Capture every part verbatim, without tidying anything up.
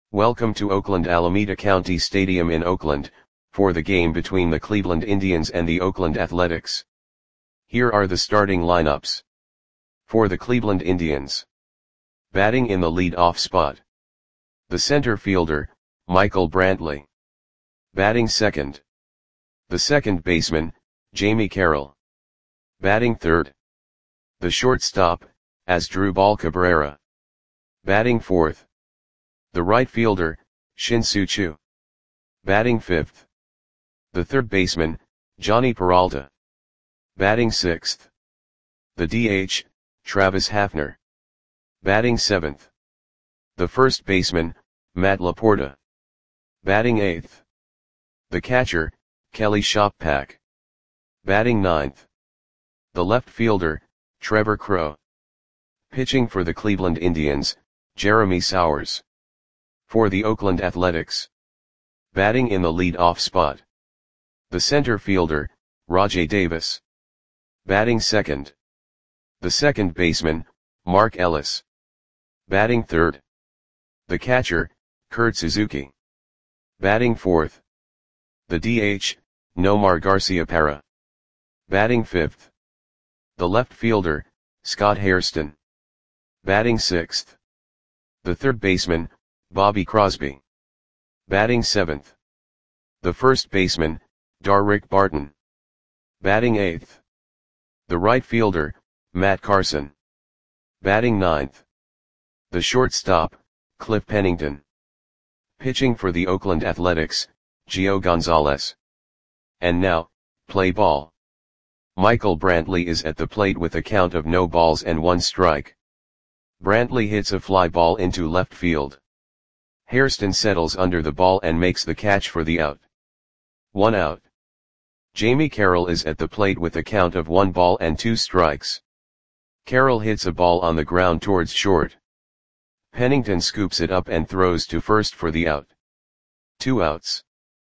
Welcome to Oakland Alameda County Stadium in Oakland, for the game between the Cleveland Indians and the Oakland Athletics. Here are the starting lineups. For the Cleveland Indians. Batting in the lead-off spot. The center fielder, Michael Brantley. Batting second. The second baseman, Jamie Carroll. Batting third. The shortstop, Asdrubal Cabrera. Batting fourth. The right fielder, Shin-Soo Choo. Batting fifth. The third baseman, Jhonny Peralta. Batting sixth. The D H, Travis Hafner. Batting seventh. The first baseman, Matt Laporta. Batting eighth. The catcher, Kelly Shoppak. Batting ninth. The left fielder, Trevor Crowe. Pitching for the Cleveland Indians, Jeremy Sowers. For the Oakland Athletics. Batting in the lead-off spot. The center fielder, Rajai Davis. Batting second. The second baseman, Mark Ellis. Batting third. The catcher, Kurt Suzuki. Batting fourth. The D H, Nomar Garciaparra. Batting fifth. The left fielder, Scott Hairston. Batting sixth. The third baseman, Bobby Crosby. Batting seventh. The first baseman, Darrick Barton. Batting eighth. The right fielder, Matt Carson. Batting ninth. The shortstop, Cliff Pennington. Pitching for the Oakland Athletics, Gio Gonzalez. And now, play ball. Michael Brantley is at the plate with a count of no balls and one strike. Brantley hits a fly ball into left field. Hairston settles under the ball and makes the catch for the out. One out. Jamie Carroll is at the plate with a count of one ball and two strikes. Carroll hits a ball on the ground towards short. Pennington scoops it up and throws to first for the out. Two outs.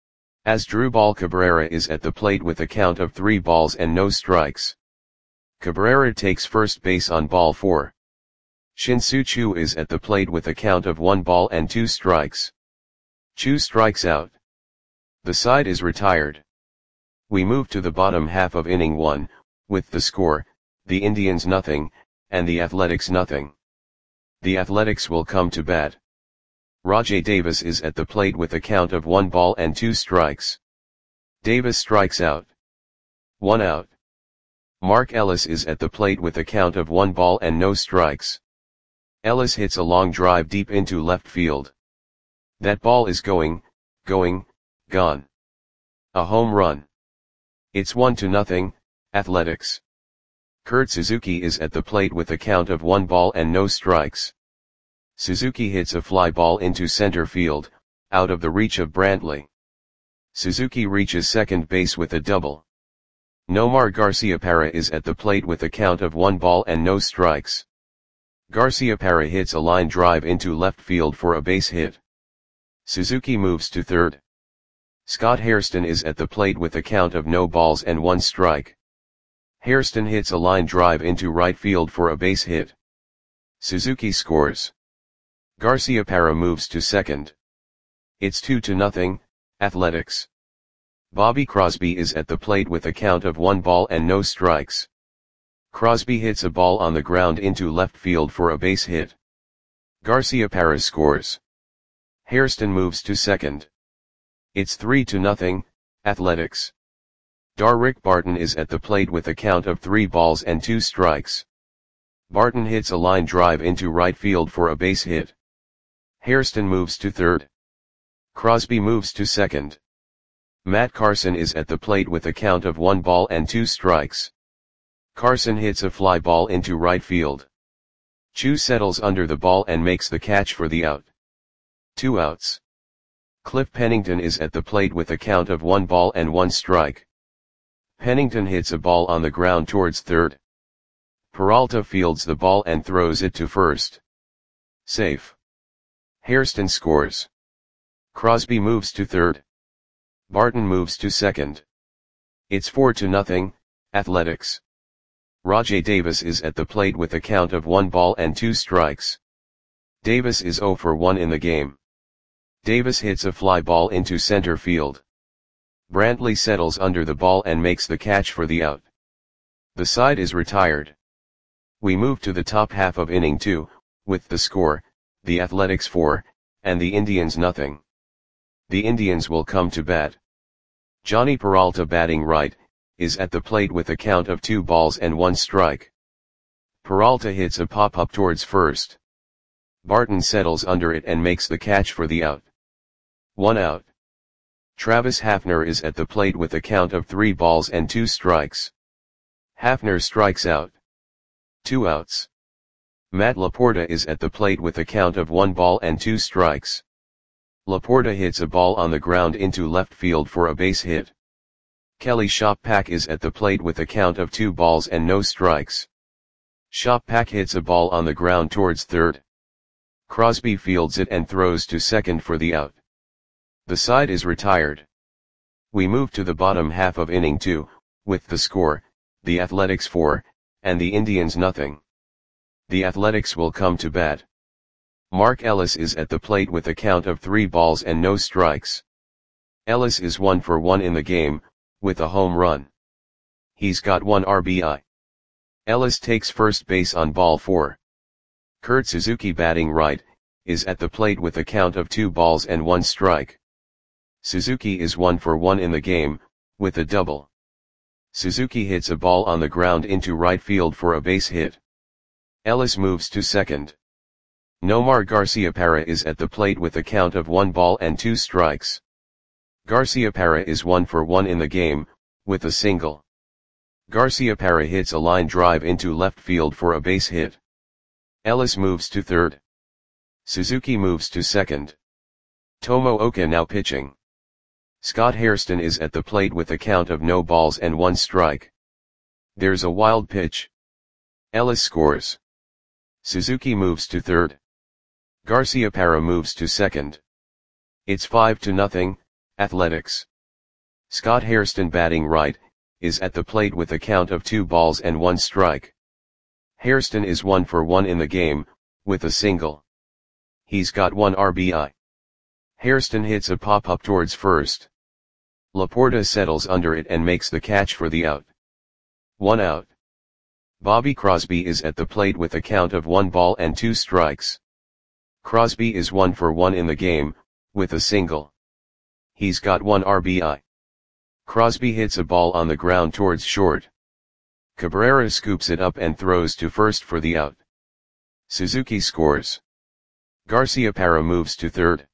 Asdrubal Cabrera is at the plate with a count of three balls and no strikes. Cabrera takes first base on ball four. Shin-Soo Choo is at the plate with a count of one ball and two strikes. Choo strikes out. The side is retired. We move to the bottom half of inning one, with the score, the Indians nothing, and the Athletics nothing. The Athletics will come to bat. Rajai Davis is at the plate with a count of one ball and two strikes. Davis strikes out. One out. Mark Ellis is at the plate with a count of one ball and no strikes. Ellis hits a long drive deep into left field. That ball is going, going, gone. A home run. It's one to nothing, Athletics. Kurt Suzuki is at the plate with a count of one ball and no strikes. Suzuki hits a fly ball into center field, out of the reach of Brantley. Suzuki reaches second base with a double. Nomar Garciaparra is at the plate with a count of one ball and no strikes. Garciaparra hits a line drive into left field for a base hit. Suzuki moves to third. Scott Hairston is at the plate with a count of no balls and one strike. Hairston hits a line drive into right field for a base hit. Suzuki scores. Garciaparra moves to second. It's two to nothing, Athletics. Bobby Crosby is at the plate with a count of one ball and no strikes. Crosby hits a ball on the ground into left field for a base hit. Garciaparra scores. Hairston moves to second. It's three to nothing, Athletics. Darrick Barton is at the plate with a count of three balls and two strikes. Barton hits a line drive into right field for a base hit. Hairston moves to third. Crosby moves to second. Matt Carson is at the plate with a count of one ball and two strikes. Carson hits a fly ball into right field. Choo settles under the ball and makes the catch for the out. Two outs. Cliff Pennington is at the plate with a count of one ball and one strike. Pennington hits a ball on the ground towards third. Peralta fields the ball and throws it to first. Safe. Hairston scores. Crosby moves to third. Barton moves to second. It's four to nothing, Athletics. Rajai Davis is at the plate with a count of one ball and two strikes. Davis is zero for one in the game. Davis hits a fly ball into center field. Brantley settles under the ball and makes the catch for the out. The side is retired. We move to the top half of inning two, with the score, the Athletics four, and the Indians nothing. The Indians will come to bat. Johnny Peralta, batting right, is at the plate with a count of two balls and one strike. Peralta hits a pop-up towards first. Barton settles under it and makes the catch for the out. One out. Travis Hafner is at the plate with a count of three balls and two strikes. Hafner strikes out. Two outs. Matt Laporta is at the plate with a count of one ball and two strikes. Laporta hits a ball on the ground into left field for a base hit. Kelly Shoppack is at the plate with a count of two balls and no strikes. Shoppack hits a ball on the ground towards third. Crosby fields it and throws to second for the out. The side is retired. We move to the bottom half of inning two, with the score, the Athletics four, and the Indians nothing. The Athletics will come to bat. Mark Ellis is at the plate with a count of three balls and no strikes. Ellis is one for one in the game, with a home run. He's got one R B I. Ellis takes first base on ball four. Kurt Suzuki, batting right, is at the plate with a count of two balls and one strike. Suzuki is one for one in the game, with a double. Suzuki hits a ball on the ground into right field for a base hit. Ellis moves to second. Nomar Garciaparra is at the plate with a count of one ball and two strikes. Garciaparra is one for one in the game, with a single. Garciaparra hits a line drive into left field for a base hit. Ellis moves to third. Suzuki moves to second. Tomo Oka now pitching. Scott Hairston is at the plate with a count of no balls and one strike. There's a wild pitch. Ellis scores. Suzuki moves to third. Garciaparra moves to second. It's five to nothing, Athletics. Scott Hairston, batting right, is at the plate with a count of two balls and one strike. Hairston is one for one in the game, with a single. He's got one R B I. Hairston hits a pop-up towards first. Laporta settles under it and makes the catch for the out. One out. Bobby Crosby is at the plate with a count of one ball and two strikes. Crosby is one for one in the game, with a single. He's got one R B I. Crosby hits a ball on the ground towards short. Cabrera scoops it up and throws to first for the out. Suzuki scores. Garciaparra moves to third.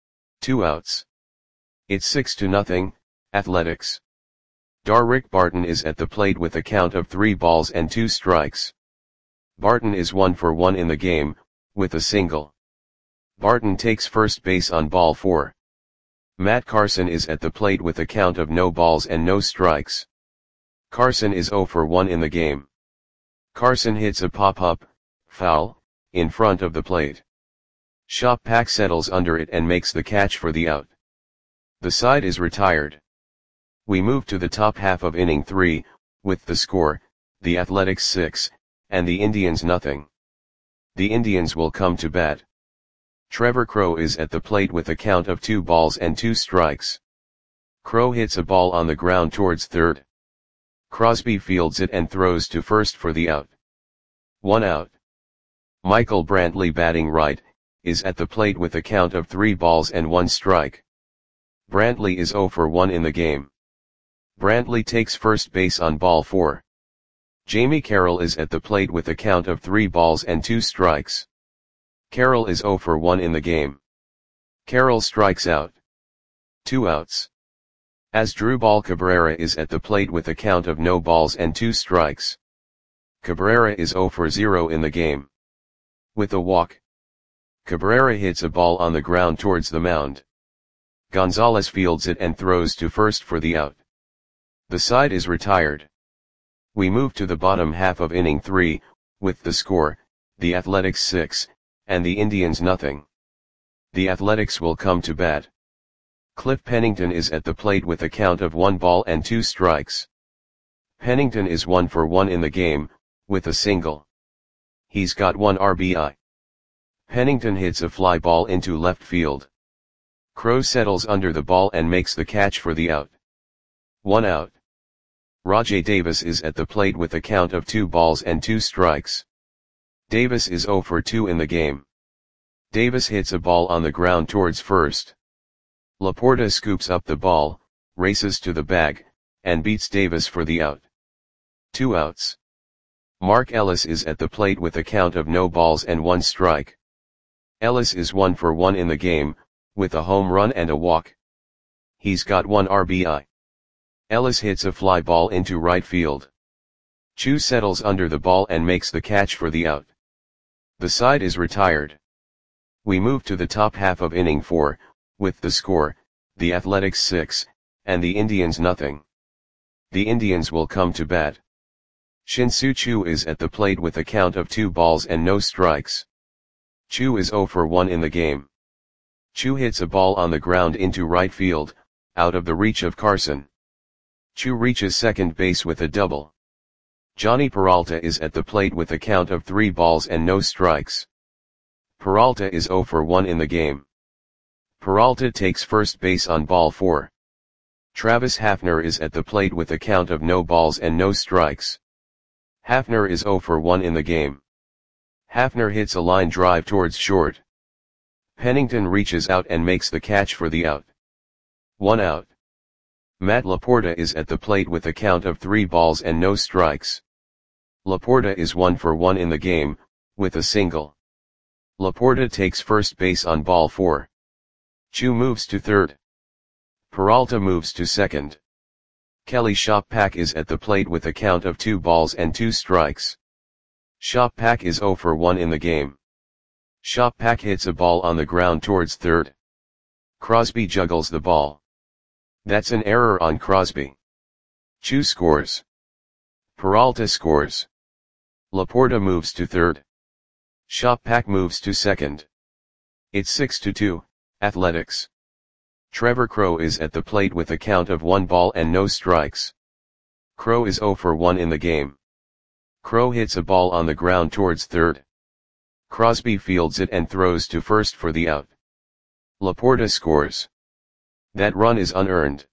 Two outs. It's six to nothing, Athletics. Darrick Barton is at the plate with a count of three balls and two strikes. Barton is one for one in the game, with a single. Barton takes first base on ball four. Matt Carson is at the plate with a count of no balls and no strikes. Carson is zero for one in the game. Carson hits a pop-up, foul, in front of the plate. Shoppack settles under it and makes the catch for the out. The side is retired. We move to the top half of inning three, with the score, the Athletics six, and the Indians nothing. The Indians will come to bat. Trevor Crowe is at the plate with a count of two balls and two strikes. Crowe hits a ball on the ground towards third. Crosby fields it and throws to first for the out. One out. Michael Brantley, batting right, is at the plate with a count of three balls and one strike. Brantley is zero for one in the game. Brantley takes first base on ball four. Jamie Carroll is at the plate with a count of three balls and two strikes. Carroll is zero for one in the game. Carroll strikes out. Two outs. Asdrubal Cabrera is at the plate with a count of no balls and two strikes. Cabrera is zero for zero in the game. With a walk. Cabrera hits a ball on the ground towards the mound. Gonzalez fields it and throws to first for the out. The side is retired. We move to the bottom half of inning three, with the score, the Athletics six, and the Indians nothing. The Athletics will come to bat. Cliff Pennington is at the plate with a count of one ball and two strikes. Pennington is one for one in the game, with a single. He's got one R B I. Pennington hits a fly ball into left field. Crow settles under the ball and makes the catch for the out. One out. Rajay Davis is at the plate with a count of two balls and two strikes. Davis is zero for two in the game. Davis hits a ball on the ground towards first. Laporta scoops up the ball, races to the bag, and beats Davis for the out. Two outs. Mark Ellis is at the plate with a count of no balls and one strike. Ellis is one for one in the game, with a home run and a walk. He's got one R B I. Ellis hits a fly ball into right field. Chu settles under the ball and makes the catch for the out. The side is retired. We move to the top half of inning four, with the score, the Athletics six, and the Indians nothing. The Indians will come to bat. Shin-Soo Choo is at the plate with a count of two balls and no strikes. Chu is zero for one in the game. Chu hits a ball on the ground into right field, out of the reach of Carson. Chu reaches second base with a double. Johnny Peralta is at the plate with a count of three balls and no strikes. Peralta is zero for one in the game. Peralta takes first base on ball four. Travis Hafner is at the plate with a count of no balls and no strikes. Hafner is zero for one in the game. Hafner hits a line drive towards short. Pennington reaches out and makes the catch for the out. One out. Matt Laporta is at the plate with a count of three balls and no strikes. Laporta is one for one in the game, with a single. Laporta takes first base on ball four. Chu moves to third. Peralta moves to second. Kelly Shoppak is at the plate with a count of two balls and two strikes. Shoppak is zero for one in the game. Shoppak hits a ball on the ground towards third. Crosby juggles the ball. That's an error on Crosby. Chu scores. Peralta scores. Laporta moves to third. Shoppak moves to second. It's six to two, Athletics. Trevor Crow is at the plate with a count of one ball and no strikes. Crow is zero for one in the game. Crow hits a ball on the ground towards third. Crosby fields it and throws to first for the out. Laporta scores. That run is unearned.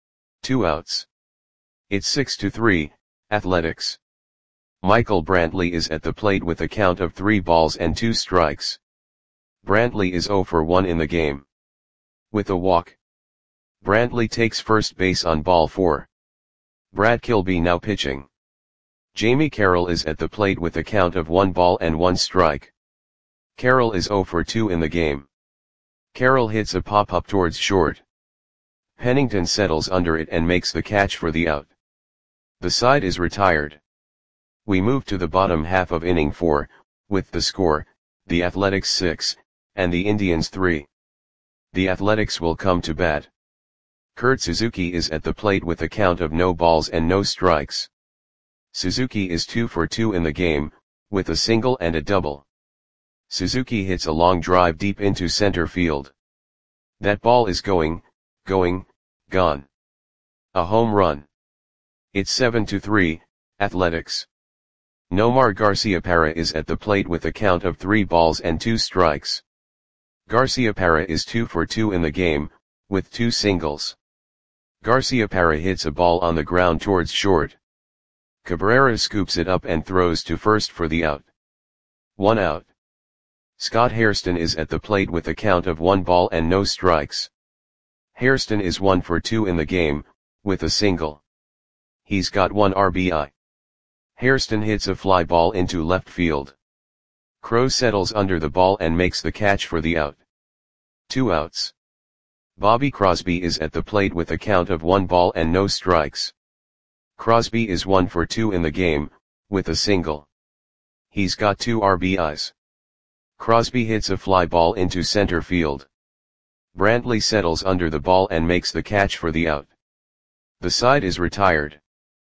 Two outs. It's six to three, Athletics. Michael Brantley is at the plate with a count of three balls and two strikes. Brantley is zero for one in the game. With a walk. Brantley takes first base on ball four. Brad Kilby now pitching. Jamie Carroll is at the plate with a count of one ball and one strike. Carroll is zero for two in the game. Carroll hits a pop-up towards short. Pennington settles under it and makes the catch for the out. The side is retired. We move to the bottom half of inning four, with the score, the Athletics six, and the Indians three. The Athletics will come to bat. Kurt Suzuki is at the plate with a count of no balls and no strikes. Suzuki is two for two in the game, with a single and a double. Suzuki hits a long drive deep into center field. That ball is going, going, gone. A home run. It's seven to three, Athletics. Nomar Garciaparra is at the plate with a count of three balls and two strikes. Garciaparra is two for two in the game, with two singles. Garciaparra hits a ball on the ground towards short. Cabrera scoops it up and throws to first for the out. One out. Scott Hairston is at the plate with a count of one ball and no strikes. Hairston is one for two in the game, with a single. He's got one R B I. Hairston hits a fly ball into left field. Crow settles under the ball and makes the catch for the out. Two outs. Bobby Crosby is at the plate with a count of one ball and no strikes. Crosby is one for two in the game, with a single. He's got two R B Is. Crosby hits a fly ball into center field. Brantley settles under the ball and makes the catch for the out. The side is retired.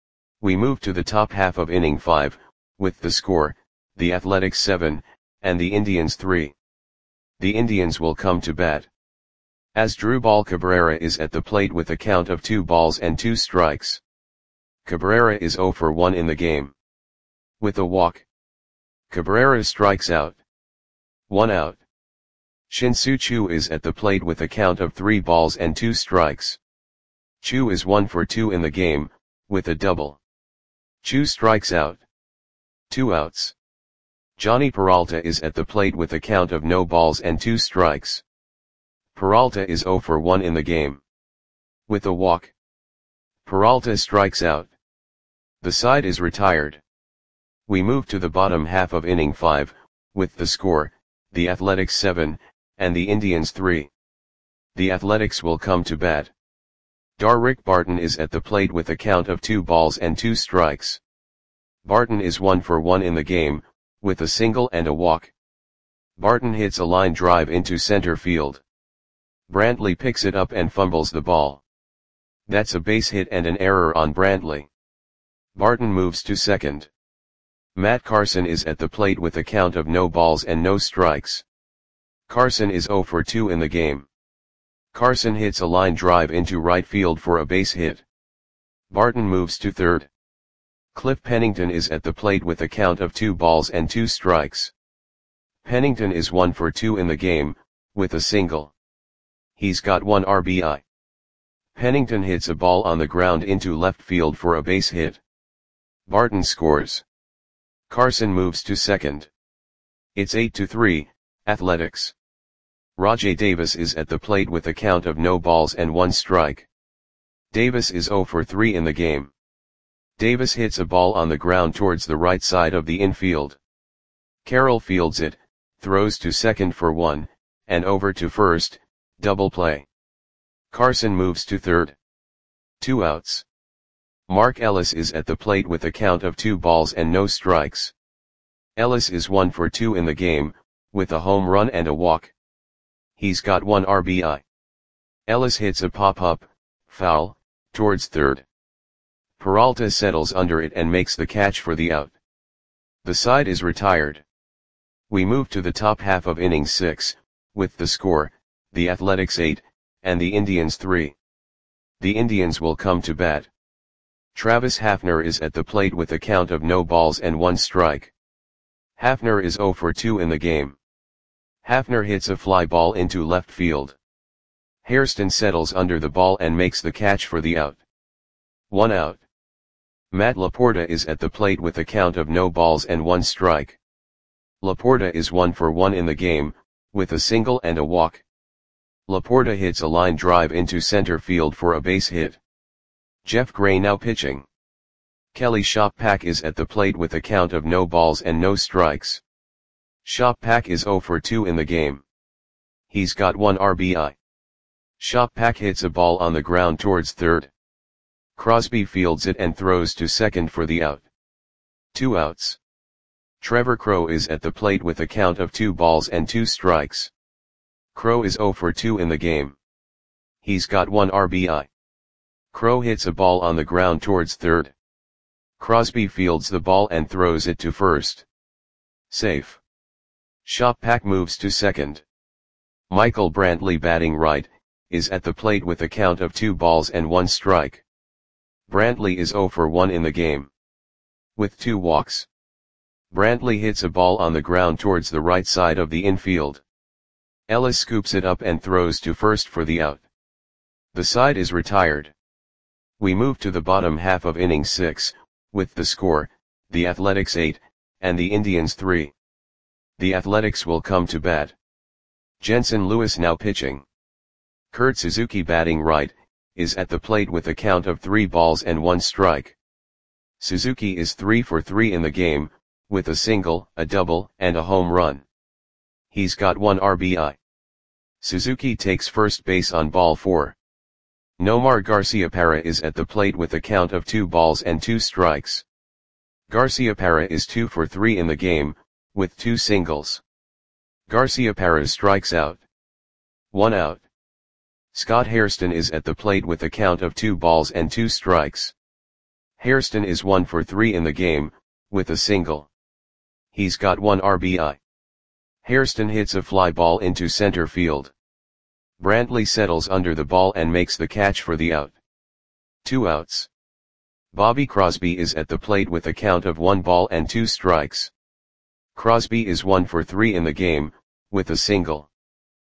We move to the top half of inning five, with the score, the Athletics seven, and the Indians three. The Indians will come to bat. Asdrubal Cabrera is at the plate with a count of two balls and two strikes. Cabrera is zero for one in the game. With a walk. Cabrera strikes out. One out. Shin-Soo Choo is at the plate with a count of three balls and two strikes. Choo is one for two in the game, with a double. Choo strikes out. Two outs. Johnny Peralta is at the plate with a count of no balls and two strikes. Peralta is zero for one in the game. With a walk. Peralta strikes out. The side is retired. We move to the bottom half of inning five, with the score, the Athletics seven, and the Indians three. The Athletics will come to bat. Darrick Barton is at the plate with a count of two balls and two strikes. Barton is one for one in the game, with a single and a walk. Barton hits a line drive into center field. Brantley picks it up and fumbles the ball. That's a base hit and an error on Brantley. Barton moves to second. Matt Carson is at the plate with a count of no balls and no strikes. Carson is zero for two in the game. Carson hits a line drive into right field for a base hit. Barton moves to third. Cliff Pennington is at the plate with a count of two balls and two strikes. Pennington is one for two in the game, with a single. He's got one R B I. Pennington hits a ball on the ground into left field for a base hit. Barton scores. Carson moves to second. It's eight to three, Athletics. Rajai Davis is at the plate with a count of no balls and one strike. Davis is zero for three in the game. Davis hits a ball on the ground towards the right side of the infield. Carroll fields it, throws to second for one, and over to first, double play. Carson moves to third. Two outs. Mark Ellis is at the plate with a count of two balls and no strikes. Ellis is one for two in the game, with a home run and a walk. He's got one R B I. Ellis hits a pop-up, foul, towards third. Peralta settles under it and makes the catch for the out. The side is retired. We move to the top half of inning six, with the score, the Athletics eight, and the Indians three. The Indians will come to bat. Travis Hafner is at the plate with a count of no balls and one strike. Hafner is zero for two in the game. Hafner hits a fly ball into left field. Hairston settles under the ball and makes the catch for the out. One out. Matt Laporta is at the plate with a count of no balls and one strike. Laporta is one for one in the game, with a single and a walk. Laporta hits a line drive into center field for a base hit. Jeff Gray now pitching. Kelly Shoppack is at the plate with a count of no balls and no strikes. Shoppack is zero for two in the game. He's got one R B I. Shoppack hits a ball on the ground towards third. Crosby fields it and throws to second for the out. Two outs. Trevor Crowe is at the plate with a count of two balls and two strikes. Crowe is zero for two in the game. He's got one R B I. Crowe hits a ball on the ground towards third. Crosby fields the ball and throws it to first. Safe. Shoppack moves to second. Michael Brantley, batting right, is at the plate with a count of two balls and one strike. Brantley is zero for one in the game. With two walks. Brantley hits a ball on the ground towards the right side of the infield. Ellis scoops it up and throws to first for the out. The side is retired. We move to the bottom half of inning six, with the score, the Athletics eight, and the Indians three. The Athletics will come to bat. Jensen Lewis now pitching. Kurt Suzuki, batting right, is at the plate with a count of three balls and one strike. Suzuki is three for three in the game, with a single, a double, and a home run. He's got one R B I. Suzuki takes first base on ball four. Nomar Garciaparra is at the plate with a count of two balls and two strikes. Garciaparra is two for three in the game, with two singles. Garciaparra strikes out. One out. Scott Hairston is at the plate with a count of two balls and two strikes. Hairston is one for three in the game, with a single. He's got one R B I. Hairston hits a fly ball into center field. Brantley settles under the ball and makes the catch for the out. Two outs. Bobby Crosby is at the plate with a count of one ball and two strikes. Crosby is one for three in the game, with a single.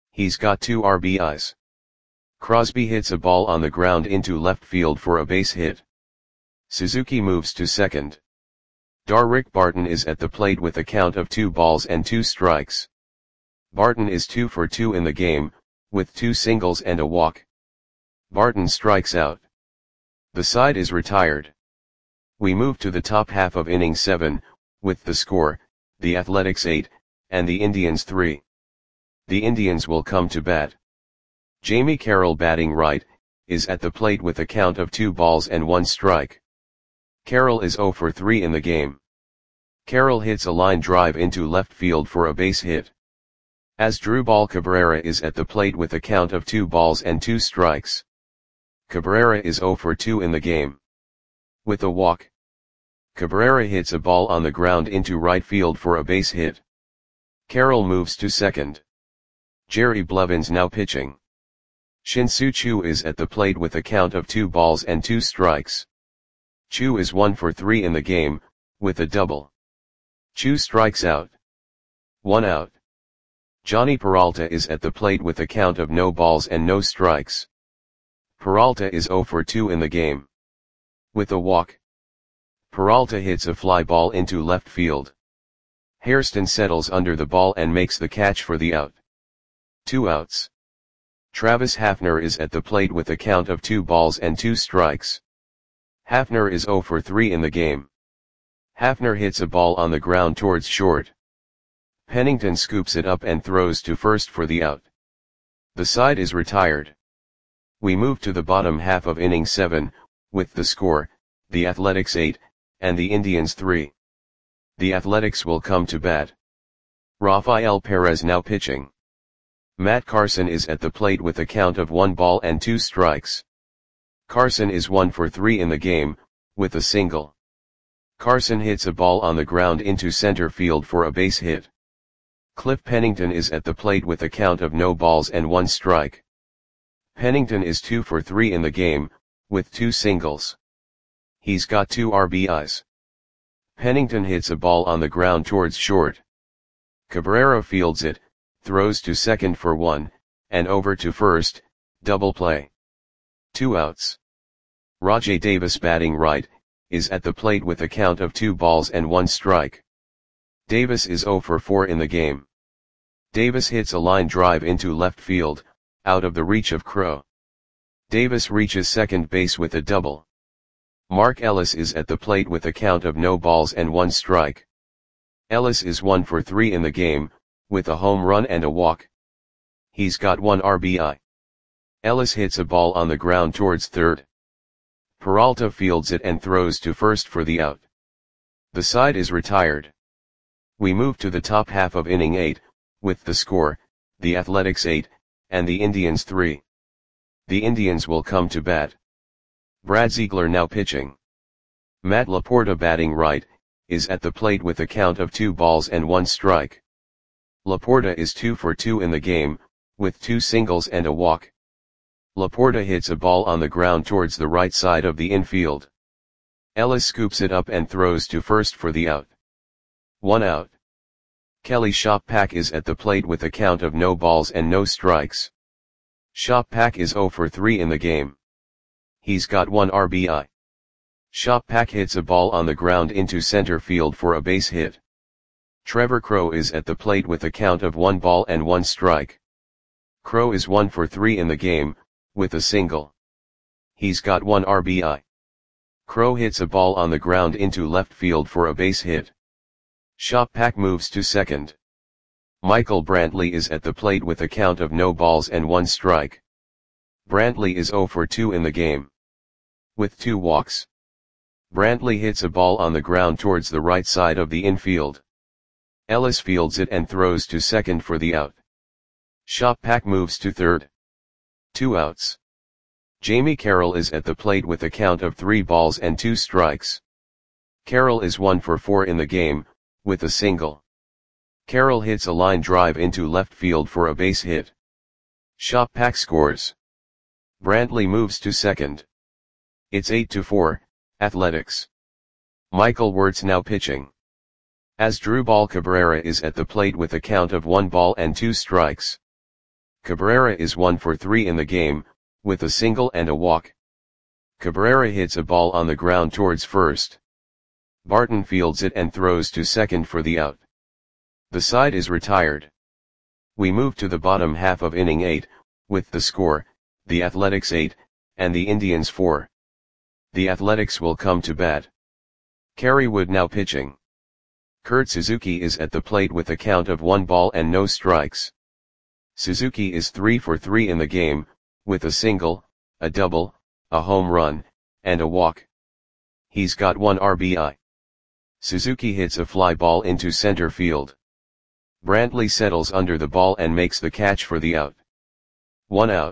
He's got two R B Is. Crosby hits a ball on the ground into left field for a base hit. Suzuki moves to second. Darrick Barton is at the plate with a count of two balls and two strikes. Barton is two for two in the game, with two singles and a walk. Barton strikes out. The side is retired. We move to the top half of inning seven, with the score, the Athletics eight, and the Indians three. The Indians will come to bat. Jamie Carroll, batting right, is at the plate with a count of two balls and one strike. Carroll is zero for three in the game. Carroll hits a line drive into left field for a base hit. Asdrubal Cabrera is at the plate with a count of two balls and two strikes. Cabrera is zero for two in the game. With a walk, Cabrera hits a ball on the ground into right field for a base hit. Carroll moves to second. Jerry Blevins now pitching. Shin-Soo Choo is at the plate with a count of two balls and two strikes. Choo is one for three in the game, with a double. Choo strikes out. One out. Johnny Peralta is at the plate with a count of no balls and no strikes. Peralta is zero for two in the game. With a walk, Peralta hits a fly ball into left field. Hairston settles under the ball and makes the catch for the out. Two outs. Travis Hafner is at the plate with a count of two balls and two strikes. Hafner is zero for three in the game. Hafner hits a ball on the ground towards short. Pennington scoops it up and throws to first for the out. The side is retired. We move to the bottom half of inning seven, with the score, the Athletics eight, and the Indians three. The Athletics will come to bat. Rafael Perez now pitching. Matt Carson is at the plate with a count of one ball and two strikes. Carson is one for three in the game, with a single. Carson hits a ball on the ground into center field for a base hit. Cliff Pennington is at the plate with a count of no balls and one strike. Pennington is two for three in the game, with two singles. He's got two R B Is. Pennington hits a ball on the ground towards short. Cabrera fields it, throws to second for one, and over to first, double play. Two outs. Rajai Davis, batting right, is at the plate with a count of two balls and one strike. Davis is zero for four in the game. Davis hits a line drive into left field, out of the reach of Crowe. Davis reaches second base with a double. Mark Ellis is at the plate with a count of no balls and one strike. Ellis is one for three in the game, with a home run and a walk. He's got one R B I. Ellis hits a ball on the ground towards third. Peralta fields it and throws to first for the out. The side is retired. We move to the top half of inning eight, with the score, the Athletics eight, and the Indians three. The Indians will come to bat. Brad Ziegler now pitching. Matt Laporta, batting right, is at the plate with a count of two balls and one strike. Laporta is two for two in the game, with two singles and a walk. Laporta hits a ball on the ground towards the right side of the infield. Ellis scoops it up and throws to first for the out. One out. Kelly Shoppack is at the plate with a count of no balls and no strikes. Shoppack is zero for three in the game. He's got one R B I. Shoppack hits a ball on the ground into center field for a base hit. Trevor Crowe is at the plate with a count of one ball and one strike. Crowe is one for three in the game, with a single. He's got one R B I. Crowe hits a ball on the ground into left field for a base hit. Shoppack moves to second. Michael Brantley is at the plate with a count of no balls and one strike. Brantley is zero for two in the game. With two walks. Brantley hits a ball on the ground towards the right side of the infield. Ellis fields it and throws to second for the out. Shoppack moves to third. Two outs. Jamie Carroll is at the plate with a count of three balls and two strikes. Carroll is one for four in the game, with a single. Carroll hits a line drive into left field for a base hit. Shoppack scores. Brantley moves to second. It's eight to four, Athletics. Michael Wirtz now pitching. Asdrubal Cabrera is at the plate with a count of one ball and two strikes. Cabrera is one for three in the game, with a single and a walk. Cabrera hits a ball on the ground towards first. Barton fields it and throws to second for the out. The side is retired. We move to the bottom half of inning eight, with the score, the Athletics eight, and the Indians four. The Athletics will come to bat. Kerry Wood now pitching. Kurt Suzuki is at the plate with a count of one ball and no strikes. Suzuki is three for three in the game, with a single, a double, a home run, and a walk. He's got one R B I. Suzuki hits a fly ball into center field. Brantley settles under the ball and makes the catch for the out. One out.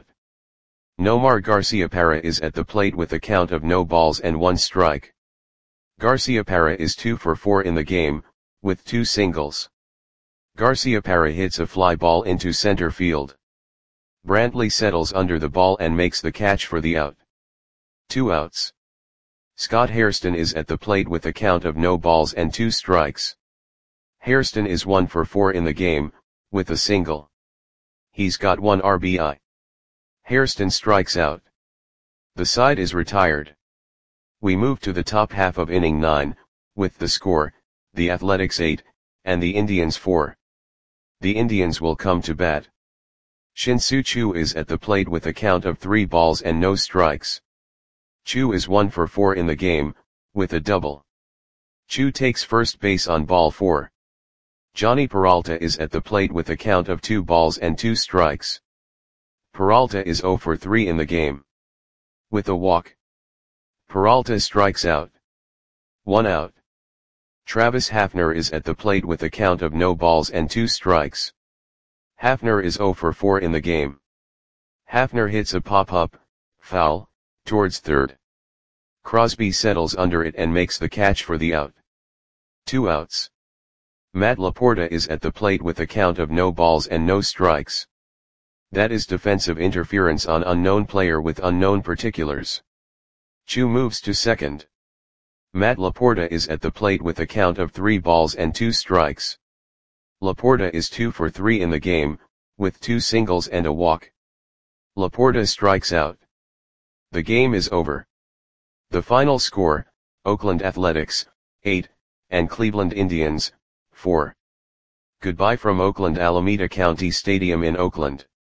Nomar Garciaparra is at the plate with a count of no balls and one strike. Garciaparra is two for four in the game, with two singles. Garciaparra hits a fly ball into center field. Brantley settles under the ball and makes the catch for the out. Two outs. Scott Hairston is at the plate with a count of no balls and two strikes. Hairston is one for four in the game, with a single. He's got one R B I. Hairston strikes out. The side is retired. We move to the top half of inning nine, with the score, the Athletics eight, and the Indians four. The Indians will come to bat. Shin-Soo Choo is at the plate with a count of three balls and no strikes. Choo is one for four in the game, with a double. Choo takes first base on ball four. Johnny Peralta is at the plate with a count of two balls and two strikes. Peralta is zero for three in the game. With a walk. Peralta strikes out. One out. Travis Hafner is at the plate with a count of no balls and two strikes. Hafner is zero for four in the game. Hafner hits a pop-up, foul, towards third. Crosby settles under it and makes the catch for the out. Two outs. Matt Laporta is at the plate with a count of no balls and no strikes. That is defensive interference on unknown player with unknown particulars. Choo moves to second. Matt Laporta is at the plate with a count of three balls and two strikes. Laporta is two for three in the game, with two singles and a walk. Laporta strikes out. The game is over. The final score, Oakland Athletics, eight, and Cleveland Indians, four. Goodbye from Oakland Alameda County Stadium in Oakland.